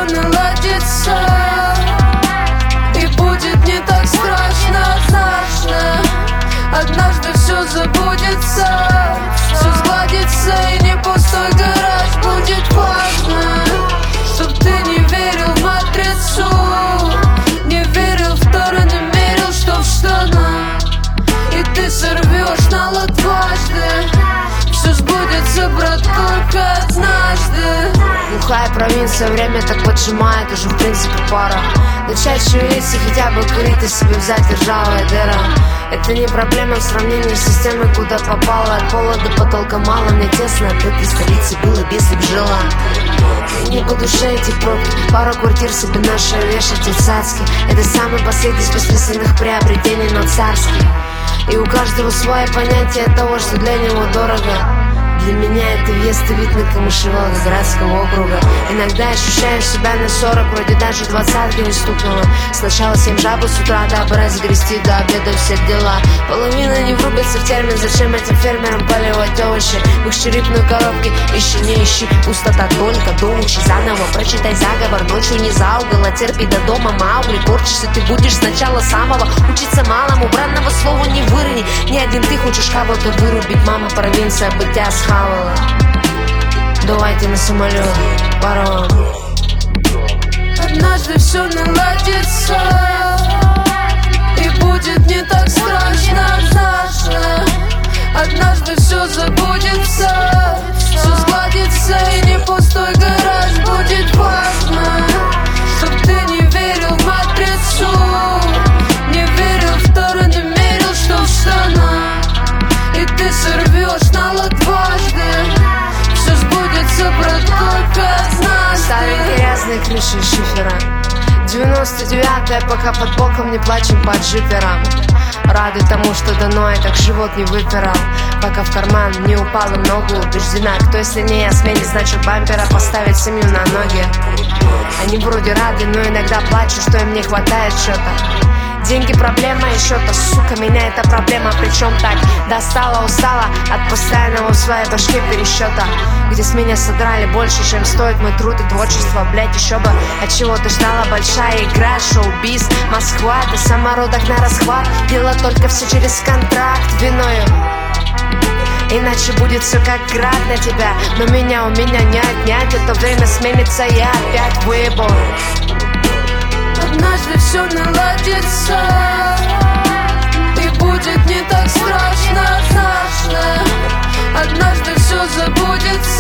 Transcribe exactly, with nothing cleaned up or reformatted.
все наладится, и будет не так страшно однажды. Однажды все забудется, все сгладится, и не пустой гараж. Будет важно, чтоб ты не верил в матрицу, не верил в Тору, не верил, что в штанах, и ты сорвешь налог дважды. Все сбудется, брат, только однажды. Глухая провинция, время так поджимает, уже в принципе пора начать шевелиться, хотя бы курить и себе взять ржавая дыра. Это не проблема в сравнении с системой, куда попала. От пола до потолка мало, мне тесно, от этой столицы было, если б жила. И не по душе эти пробки, пару квартир себе наши вешать и цацки. Это самый последний из бессмысленных приобретений, но царский. И у каждого свое понятие того, что для него дорого. Для меня это въезд и вид на камыши Волгоградского округа. Иногда ощущаю себя на сорок, вроде даже двадцатки не стукнуло. Сначала семь жабы с утра, дабы разгрести до обеда все дела. Половина не врубится в термин, зачем этим фермерам поливать овощи в их черепной коробке. Ищи, не ищи, пустота только, доучи заново. Прочитай заговор, ночью не за угол, а терпи до дома. Маугли, корчишься ты будешь сначала самого. Учиться малому, бранного слова не вырони. Не один ты хочешь кого-то вырубить. Мама, провинция, бытия схавала. Давайте на самолет, паром. Однажды все наладится, и будет не так страшно однажды. Однажды все забудется, все сгладится, и не пустой гараж. Будет важно, чтоб ты не верил в матрицу, не верил в Тору, не верил, что в штанах, и ты сорвешь налог дважды. Все сбудется, брат, только однажды. Старые грязные крыши шифера, девяносто девятое, пока под боком не плачем под джипером. Рады тому, что дано, я как живот не выпирал, пока в карман не упала ногу. Убеждена, кто если не я сменит значок бампера, поставить семью на ноги. Они вроде рады, но иногда плачут, что им не хватает что-то. Деньги проблема и счета, сука, меня эта проблема причем так достала, устала от постоянного в своей башке пересчета, где с меня содрали больше, чем стоит мой труд и творчество. Блять, еще бы от чего ты ждала, большая игра, шоу-биз, Москва, ты самородок на расхват, дело только все через контракт виною. Иначе будет все как град на тебя, но меня у меня не отнять, это время сменится, я опять выебал. Однажды все наладится, и будет не так страшно однажды. Однажды все забудется.